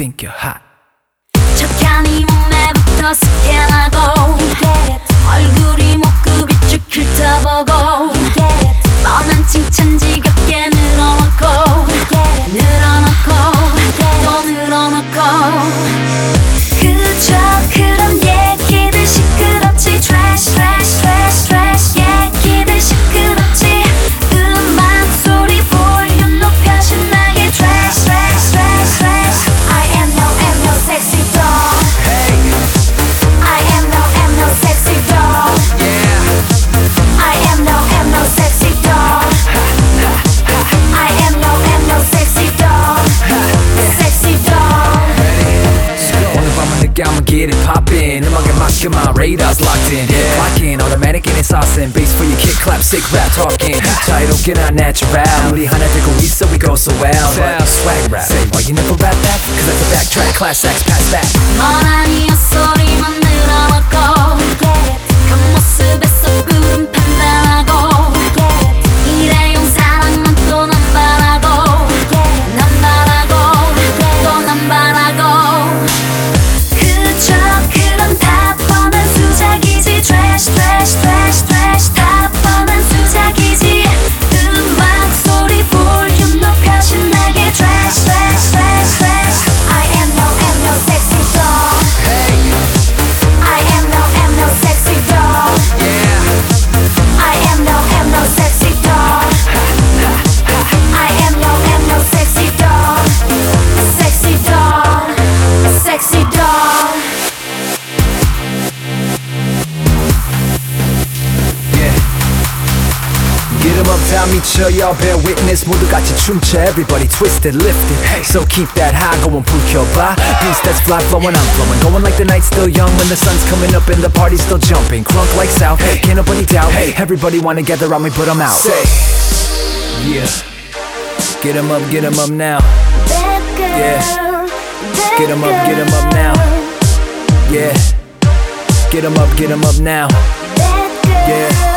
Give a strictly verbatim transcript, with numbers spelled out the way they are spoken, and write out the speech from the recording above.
think you're hot. 척하니 몸매부터 스캔하고 얼굴이 목구비 쭉 훑어보고 뻔한 칭찬 지겹게 늘어놓고 늘어놓고 또 늘어놓고 그저 그런 얘기들 시끄럽지 Trash trash trash trash 얘기들 시끄럽지 음악 소리 볼륨 높여 신나게 Trash trash trash trash I am no am no sexy doll Hey, I am no am no sexy doll yeah. I am no am no sexy doll I am no am no sexy doll sexy doll 오늘 밤은 늦게 I'ma get it poppin'. 음악에 맡겨 my radar's locked in. Lock in, automatic and it's awesome. Bass for your kick, clap, sick rap talking. 자유롭게나 natural. 우리 하나 들고 있어, we go so well. But swag rap, say why you never rap that? Cause that's a backtrack, class acts, pass back. 멍하니 헛소리만 늘어놓고 겉모습에서 구름 판단하고 일회용 사랑만 또 남발하고 남발하고 또 남발하고 그저 그런 다 뻔한 수작이지 Trash trash trash trash 다 뻔한 수작이지 음악 소리 볼륨 높여 신나게 Trash trash trash trash I am no am no sexy doll Hey, I am no am no sexy doll yeah. I am no am no sexy doll I am no am no sexy doll sexy doll sexy doll Yeah. Get 'em up, 다 미쳐, y'all bear witness. 모두 같이 춤춰, everybody twisted, lifted. Hey. So keep that high, going 불켜봐. Beats that's fly flowing, I'm flowing. Going like the night's still young when the sun's coming up and the party's still jumping. Crunk like South, hey. Can't nobody doubt. Hey. Everybody wanna gather around me, put 'em out. Say, yeah. Get 'em up, get 'em up now. Yeah. Get 'em up, get 'em up now. Yeah. Get 'em up, get 'em up now. Yeah.